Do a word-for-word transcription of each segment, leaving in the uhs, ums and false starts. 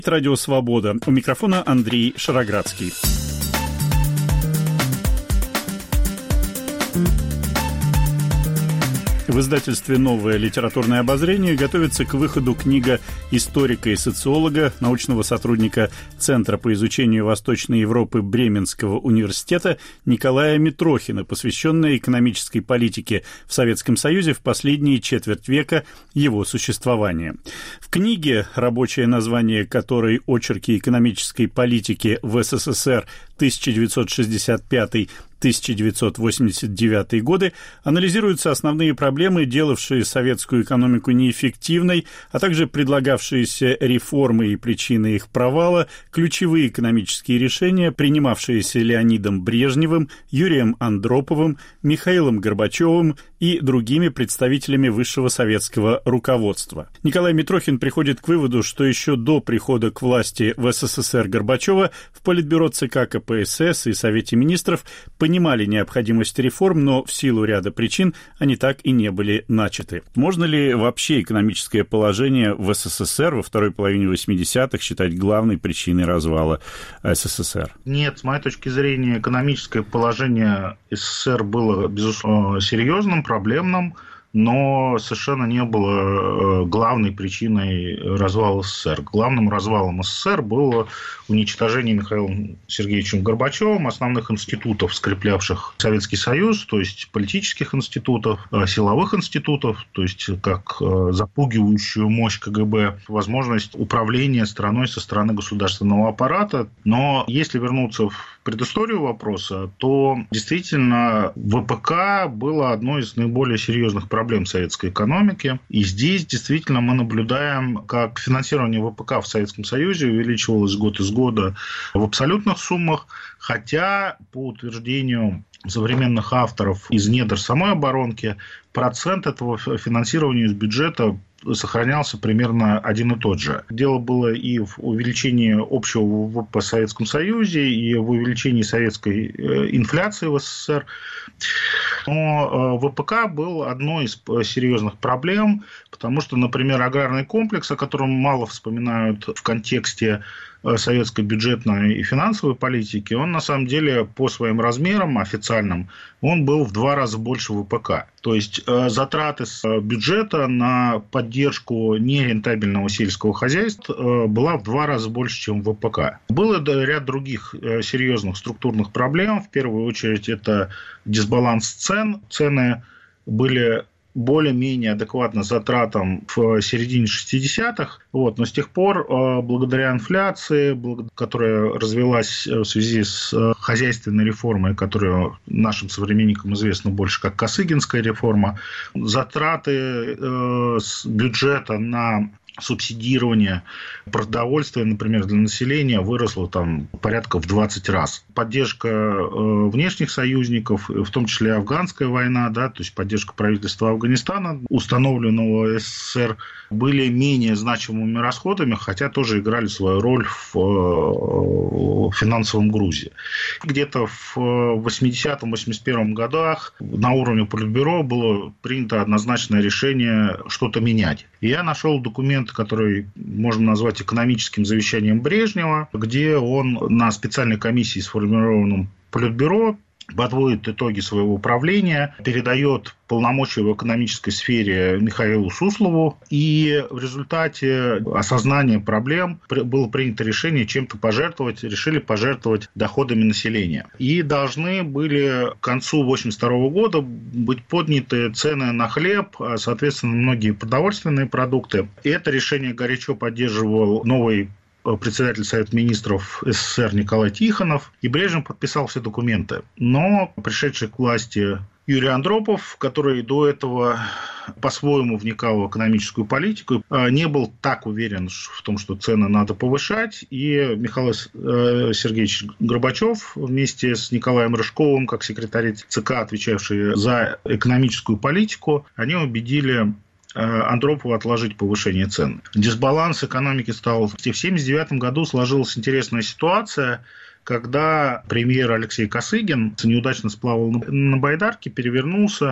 Радио «Свобода». У микрофона Андрей Шароградский. В издательстве «Новое литературное обозрение» готовится к выходу книга историка и социолога, научного сотрудника Центра по изучению Восточной Европы Бременского университета Николая Митрохина, посвященная экономической политике в Советском Союзе в последние четверть века его существования. В книге, рабочее название которой «Очерки экономической политики в СССР тысяча девятьсот шестьдесят пятый — тысяча девятьсот восемьдесят девятый годы», анализируются основные проблемы, делавшие советскую экономику неэффективной, а также предлагавшиеся реформы и причины их провала, ключевые экономические решения, принимавшиеся Леонидом Брежневым, Юрием Андроповым, Михаилом Горбачевым и другими представителями высшего советского руководства. Николай Митрохин приходит к выводу, что еще до прихода к власти в СССР Горбачева в Политбюро ЦК КПСС и Совете министров понимали необходимость реформ, но в силу ряда причин они так и не были начаты. Можно ли вообще экономическое положение в СССР во второй половине восьмидесятых считать главной причиной развала СССР? Нет, с моей точки зрения, экономическое положение СССР было, безусловно, серьезным, проблемным, но совершенно не было главной причиной развала СССР. Главным развалом СССР было уничтожение Михаилом Сергеевичем Горбачевым основных институтов, скреплявших Советский Союз, то есть политических институтов, силовых институтов, то есть как запугивающую мощь КГБ, возможность управления страной со стороны государственного аппарата. Но если вернуться в предысторию вопроса, то действительно ВПК было одной из наиболее серьезных проблем советской экономики. И здесь действительно мы наблюдаем, как финансирование ВПК в Советском Союзе увеличивалось год из года в абсолютных суммах, хотя по утверждению современных авторов из недр самой оборонки процент этого финансирования из бюджета сохранялся примерно один и тот же. Дело было и в увеличении общего ВВП в Советском Союзе, и в увеличении советской инфляции в СССР. Но ВПК был одной из серьезных проблем, потому что, например, аграрный комплекс, о котором мало вспоминают в контексте советской бюджетной и финансовой политики, он на самом деле по своим размерам официальным, он был в два раза больше ВПК. То есть затраты с бюджета на поддержку нерентабельного сельского хозяйства была в два раза больше, чем ВПК. Был ряд других серьезных структурных проблем. В первую очередь это дисбаланс цен. Цены были более-менее адекватно затратам в середине шестидесятых, вот, но с тех пор, благодаря инфляции, которая развилась в связи с хозяйственной реформой, которая нашим современникам известна больше как Косыгинская реформа, затраты с бюджета на субсидирование продовольствия, например, для населения выросло там порядка в двадцать раз. Поддержка э, внешних союзников, в том числе афганская война, да, то есть поддержка правительства Афганистана, установленного СССР, были менее значимыми расходами, хотя тоже играли свою роль в, в финансовом грузе. Где-то в восьмидесятом — восемьдесят первом годах на уровне Политбюро было принято однозначное решение что-то менять. И я нашел документ, который можно назвать экономическим завещанием Брежнева, где он на специальной комиссии, сформированном Политбюро, подводит итоги своего управления, передает полномочия в экономической сфере Михаилу Суслову, и в результате осознания проблем было принято решение чем-то пожертвовать, решили пожертвовать доходами населения. И должны были к концу восемьдесят второго года быть подняты цены на хлеб, соответственно, многие продовольственные продукты. И это решение горячо поддерживал новый председатель Совета министров СССР Николай Тихонов, и Брежнев подписал все документы. Но пришедший к власти Юрий Андропов, который до этого по-своему вникал в экономическую политику, не был так уверен в том, что цены надо повышать, и Михаил Сергеевич Горбачев вместе с Николаем Рыжковым, как секретарь ЦК, отвечавший за экономическую политику, они убедили Андропову отложить повышение цен. Дисбаланс экономики стал. В тысяча девятьсот семьдесят девятом году сложилась интересная ситуация, когда премьер Алексей Косыгин неудачно сплавал на байдарке, перевернулся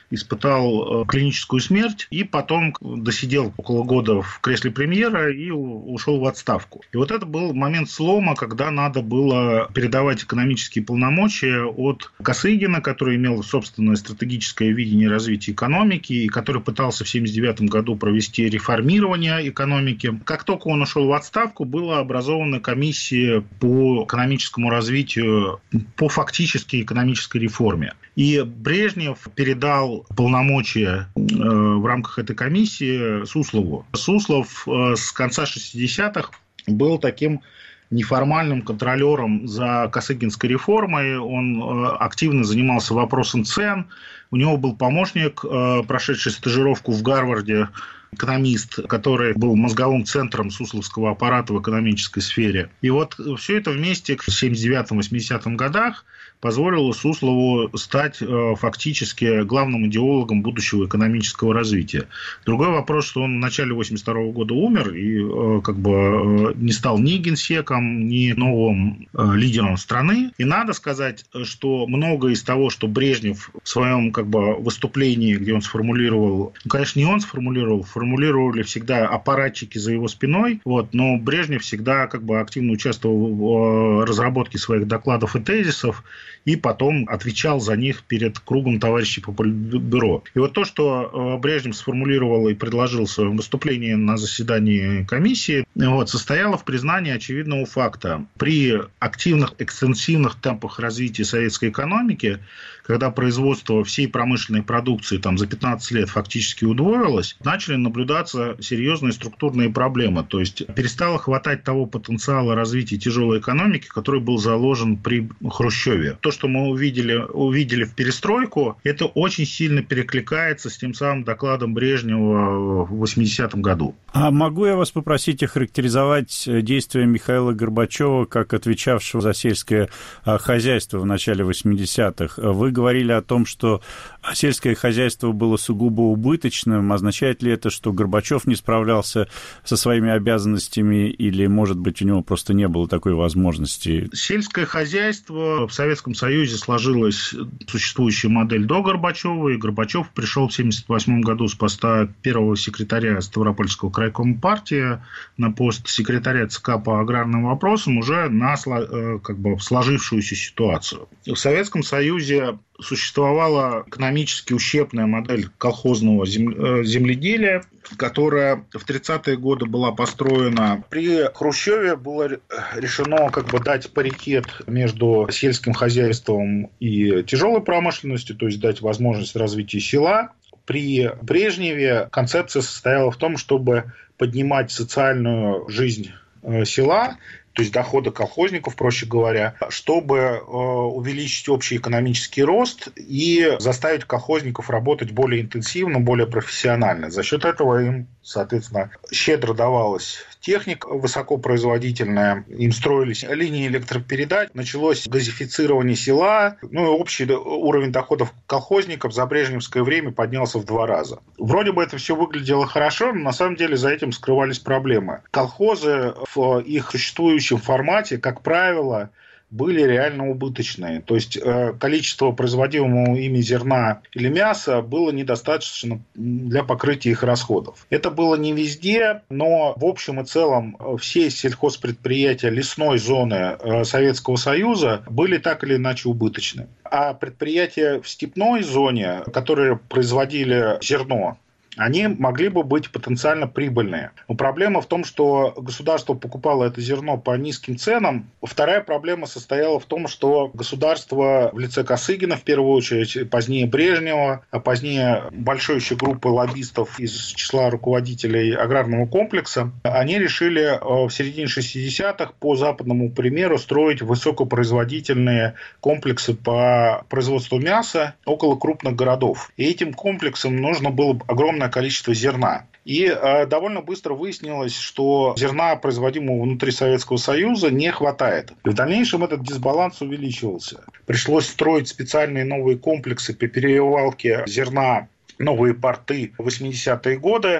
испытал клиническую смерть и потом досидел около года в кресле премьера и ушел в отставку. И вот это был момент слома, когда надо было передавать экономические полномочия от Косыгина, который имел собственное стратегическое видение развития экономики и который пытался в семьдесят девятом году провести реформирование экономики. Как только он ушел в отставку, была образована комиссия по экономическому развитию, по фактически экономической реформе. И Брежнев передал полномочия э, в рамках этой комиссии Суслову. Суслов э, с конца шестидесятых был таким неформальным контролером за Косыгинской реформой. Он э, активно занимался вопросом цен. У него был помощник, э, прошедший стажировку в Гарварде, экономист, который был мозговым центром сусловского аппарата в экономической сфере. И вот все это вместе в семьдесят девятом-восьмидесятых годах позволило Суслову стать э, фактически главным идеологом будущего экономического развития. Другой вопрос, что он в начале восемьдесят второго года умер и э, как бы э, не стал ни генсеком, ни новым э, лидером страны. И надо сказать, что многое из того, что Брежнев в своем как бы выступлении, где он сформулировал, ну, конечно, не он сформулировал, формулировали всегда аппаратчики за его спиной, вот, но Брежнев всегда как бы активно участвовал в разработке своих докладов и тезисов, и потом отвечал за них перед кругом товарищей по Политбюро. И вот то, что Брежнев сформулировал и предложил в своем выступлении на заседании комиссии, вот, состояло в признании очевидного факта. При активных, экстенсивных темпах развития советской экономики, когда производство всей промышленной продукции там, за пятнадцать лет фактически удвоилось, начали наблюдаться серьезные структурные проблемы. То есть перестало хватать того потенциала развития тяжелой экономики, который был заложен при Хрущеве. То, что мы увидели, увидели в перестройку, это очень сильно перекликается с тем самым докладом Брежнева в восьмидесятом году. А могу я вас попросить охарактеризовать действия Михаила Горбачева как отвечавшего за сельское хозяйство в начале восьмидесятых? Вы говорили о том, что сельское хозяйство было сугубо убыточным. Означает ли это, что Горбачев не справлялся со своими обязанностями или, может быть, у него просто не было такой возможности? Сельское хозяйство в Советском Союзе сложилась существующая модель до Горбачева, и Горбачев пришел в семьдесят восьмом году с поста первого секретаря Ставропольского крайкома партии на пост секретаря ЦК по аграрным вопросам уже на как бы, сложившуюся ситуацию. В Советском Союзе существовала экономически ущербная модель колхозного земледелия, которая в тридцатые годы была построена. При Хрущеве было решено как бы дать паритет между сельским хозяйством и тяжелой промышленностью, то есть дать возможность развития села. При Брежневе концепция состояла в том, чтобы поднимать социальную жизнь села, то есть доходы колхозников, проще говоря, чтобы э, увеличить общий экономический рост и заставить колхозников работать более интенсивно, более профессионально. За счет этого им, соответственно, щедро давалась техника высокопроизводительная, им строились линии электропередач, началось газифицирование села, ну и общий уровень доходов колхозников за брежневское время поднялся в два раза. Вроде бы это все выглядело хорошо, но на самом деле за этим скрывались проблемы. Колхозы в их существующем формате, как правило, были реально убыточные. То есть количество производимого ими зерна или мяса было недостаточно для покрытия их расходов. Это было не везде, но в общем и целом все сельхозпредприятия лесной зоны Советского Союза были так или иначе убыточны. А предприятия в степной зоне, которые производили зерно, они могли бы быть потенциально прибыльные. Но проблема в том, что государство покупало это зерно по низким ценам. Вторая проблема состояла в том, что государство в лице Косыгина, в первую очередь, позднее Брежнева, а позднее большой еще группы лоббистов из числа руководителей аграрного комплекса, они решили в середине шестидесятых по западному примеру строить высокопроизводительные комплексы по производству мяса около крупных городов. И этим комплексам нужно было огромное количество зерна. И э, довольно быстро выяснилось, что зерна, производимого внутри Советского Союза, не хватает. И в дальнейшем этот дисбаланс увеличивался. Пришлось строить специальные новые комплексы по перевалке зерна, новые порты в восьмидесятые годы.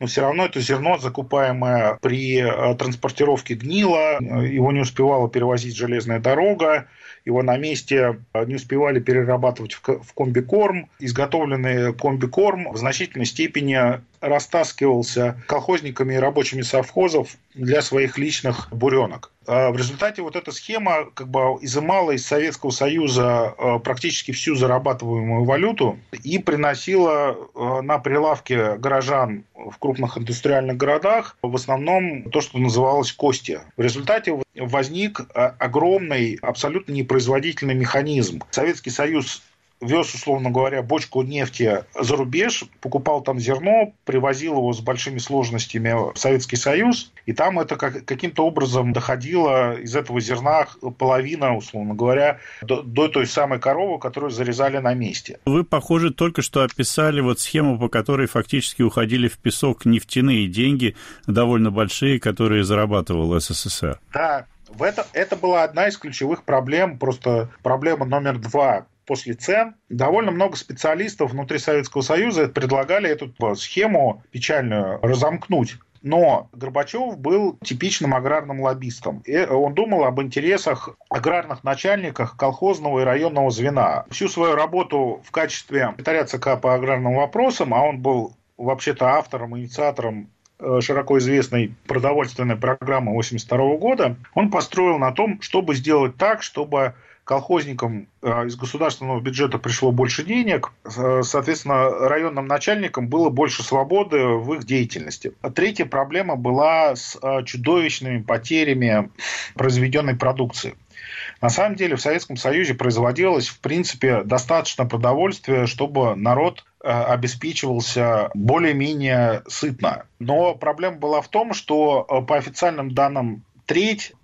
но все равно это зерно, закупаемое при транспортировке, гнило, его не успевала перевозить железная дорога, его на месте не успевали перерабатывать в комбикорм. Изготовленный комбикорм в значительной степени растаскивался колхозниками и рабочими совхозов для своих личных буренок. В результате вот эта схема как бы изымала из Советского Союза практически всю зарабатываемую валюту и приносила на прилавки горожан в крупных индустриальных городах в основном то, что называлось кости. В результате возник огромный, абсолютно непроизводительный механизм. Советский Союз вез, условно говоря, бочку нефти за рубеж, покупал там зерно, привозил его с большими сложностями в Советский Союз, и там это как, каким-то образом доходило из этого зерна половина, условно говоря, до, до той самой коровы, которую зарезали на месте. Вы, похоже, только что описали вот схему, по которой фактически уходили в песок нефтяные деньги, довольно большие, которые зарабатывал СССР. Да, в это, это была одна из ключевых проблем, просто проблема номер два. После цен довольно много специалистов внутри Советского Союза предлагали эту схему печальную разомкнуть. Но Горбачев был типичным аграрным лоббистом. И он думал об интересах аграрных начальников колхозного и районного звена. Всю свою работу в качестве секретаря ЦК по аграрным вопросам, а он был вообще-то автором, инициатором широко известной продовольственной программы восемьдесят второго года, он построил на том, чтобы сделать так, чтобы колхозникам из государственного бюджета пришло больше денег, соответственно, районным начальникам было больше свободы в их деятельности. А третья проблема была с чудовищными потерями произведенной продукции. На самом деле в Советском Союзе производилось, в принципе, достаточно продовольствия, чтобы народ обеспечивался более-менее сытно. Но проблема была в том, что по официальным данным треть,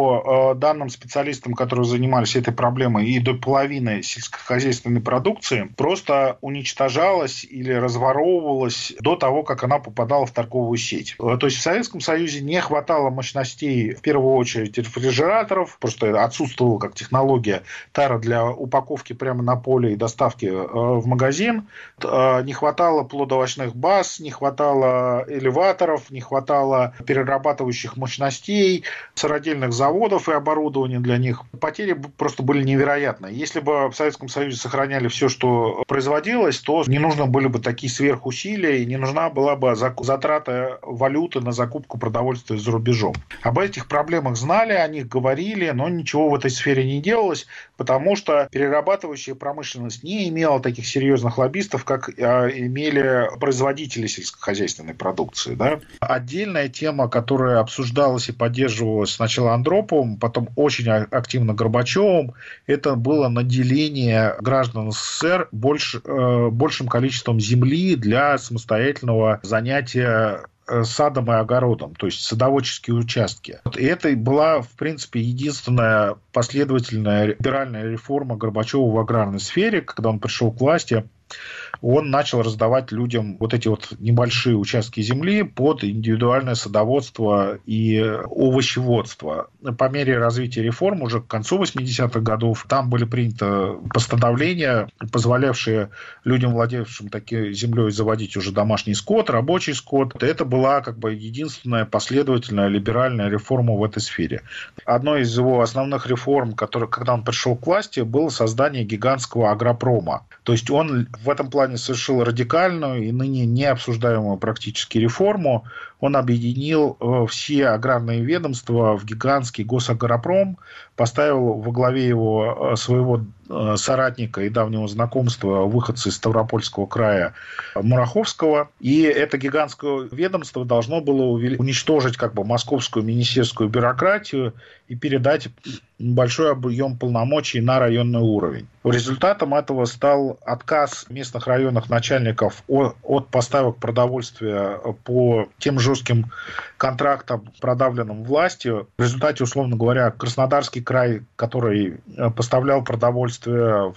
по данным специалистам, которые занимались этой проблемой, и до половины сельскохозяйственной продукции просто уничтожалась или разворовывалась до того, как она попадала в торговую сеть. То есть в Советском Союзе не хватало мощностей, в первую очередь, рефрижераторов, просто отсутствовала как технология тара для упаковки прямо на поле и доставки в магазин. Не хватало плодоовощных баз, не хватало элеваторов, не хватало перерабатывающих мощностей, сыродельных заводов и оборудования для них. Потери просто были невероятные. Если бы в Советском Союзе сохраняли все, что производилось, то не нужны были бы такие сверхусилия и не нужна была бы затрата валюты на закупку продовольствия за рубежом. Об этих проблемах знали, о них говорили, но ничего в этой сфере не делалось, потому что перерабатывающая промышленность не имела таких серьезных лоббистов, как имели производители сельскохозяйственной продукции. Да? Отдельная тема, которая обсуждалась и поддерживалась сначала Андроповым, потом очень активно Горбачевым, это было наделение граждан СССР больш, большим количеством земли для самостоятельного занятия садом и огородом, то есть садоводческие участки. И это была, в принципе, единственная последовательная либеральная реформа Горбачева в аграрной сфере, когда он пришел к власти. Он начал раздавать людям вот эти вот небольшие участки земли под индивидуальное садоводство и овощеводство. По мере развития реформ уже к концу восьмидесятых годов там были приняты постановления, позволявшие людям, владевшим такой землей, заводить уже домашний скот, рабочий скот. Это была как бы единственная последовательная либеральная реформа в этой сфере. Одной из его основных реформ, которая, когда он пришел к власти, было создание гигантского агропрома. То есть он в этом плане совершил радикальную и ныне необсуждаемую практически реформу. Он объединил все аграрные ведомства в гигантский госагропром, поставил во главе его своего соратника и давнего знакомства, выходца из Ставропольского края Мураховского. И это гигантское ведомство должно было уничтожить как бы московскую министерскую бюрократию и передать большой объем полномочий на районный уровень. Результатом этого стал отказ местных районных начальников от поставок продовольствия по тем жестким контрактам, продавленным властью. В результате, условно говоря, Краснодарский край, который поставлял продовольствие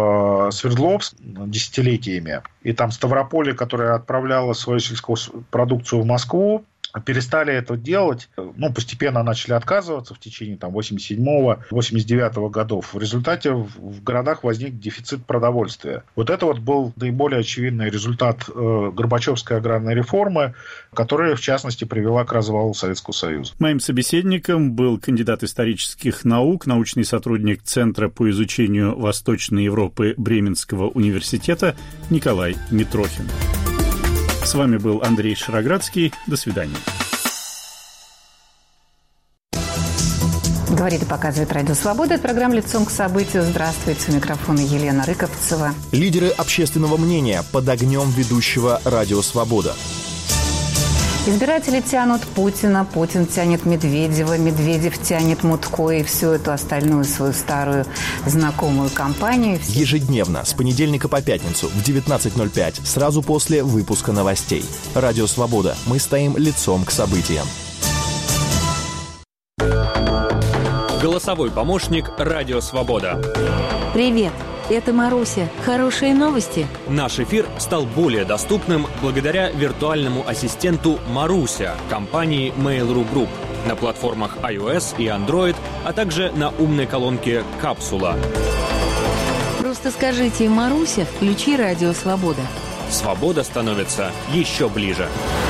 в Свердловск десятилетиями, и там Ставрополье, которое отправляло свою сельскохозяйственную продукцию в Москву, перестали это делать, ну, постепенно начали отказываться в течение там восемьдесят седьмого — восемьдесят девятого годов. В результате в городах возник дефицит продовольствия. Вот это вот был наиболее очевидный результат э, Горбачевской аграрной реформы, которая, в частности, привела к развалу Советского Союза. Моим собеседником был кандидат исторических наук, научный сотрудник Центра по изучению Восточной Европы Бременского университета Николай Митрохин. С вами был Андрей Шароградский. До свидания. Говорит и показывает Радио Свобода. Это программа «Лицом к событию». Здравствуйте. У микрофона Елена Рыковцева. Лидеры общественного мнения под огнем ведущего Радио Свобода. Избиратели тянут Путина, Путин тянет Медведева, Медведев тянет Мутко и всю эту остальную свою старую знакомую компанию. Ежедневно, с понедельника по пятницу в девятнадцать ноль пять, сразу после выпуска новостей. Радио Свобода. Мы стоим лицом к событиям. Голосовой помощник «Радио Свобода». Привет, это Маруся. Хорошие новости? Наш эфир стал более доступным благодаря виртуальному ассистенту Маруся компании Mail.ru Group на платформах iOS и Android, а также на умной колонке «Капсула». Просто скажите: «Маруся, включи Радио Свобода». Свобода становится еще ближе.